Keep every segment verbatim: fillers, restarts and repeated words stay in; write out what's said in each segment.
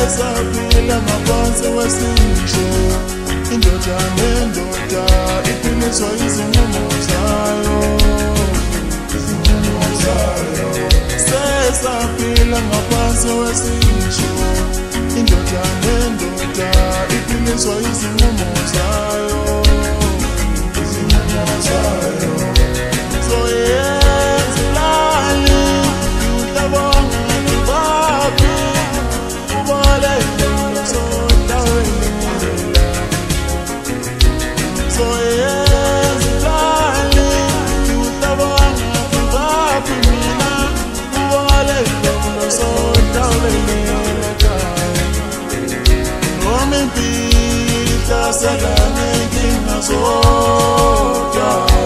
sesaphila ngaphansi kwesisho. Indoda nendoda iqiniswa izinqumo zayo, izinqumo zayo. Sesaphila ngaphansi kwesisho. Indoda nendoda iqiniswa izinqumo zayo, izinqumo zayo. So yes, lali utabonga ngibabi ubale so tawela. So yes, lali utabonga ngibabi mina ubale so tawela. Noma impilo asalane ngingazoja.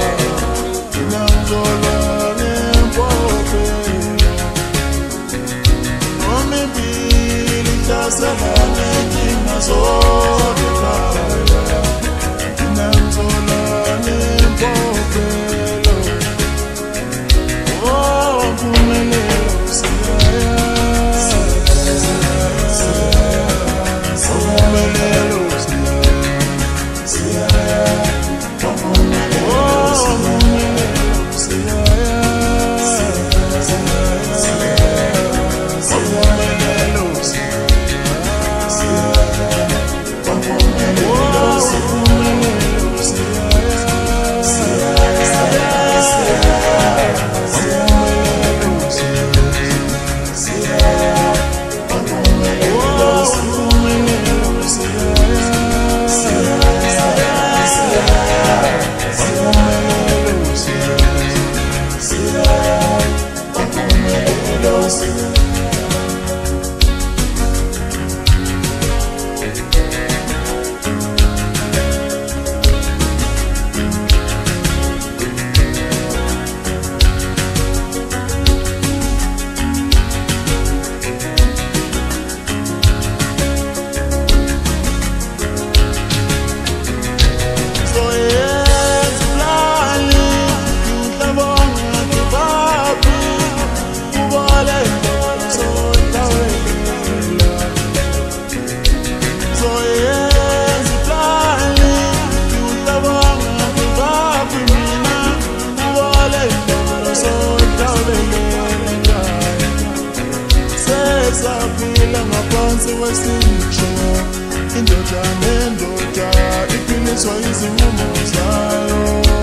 Sesaphila ngaphansi kwesisho. Indoda nendoda iqiniswa izinqumo zayo,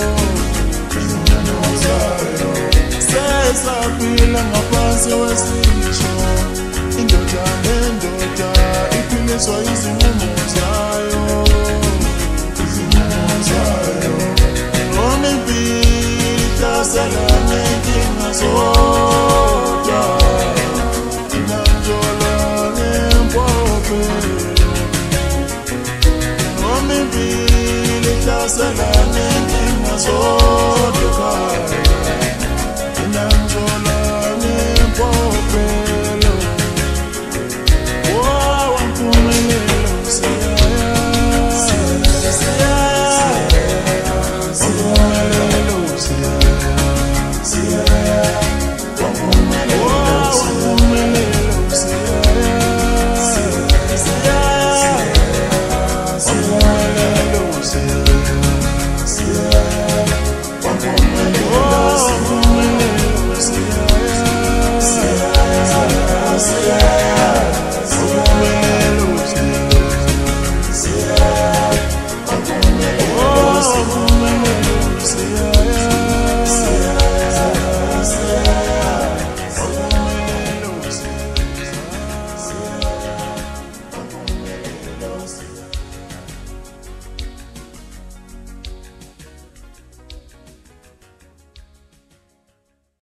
izinqumo zayo. Sesaphila ngaphansi kwesisho. Indoda nendoda iqiniswa izinqumo zayo, izinqumo zayo. Noma impilo asalane ngingazoja. Noma impilo asalane ngingazoja.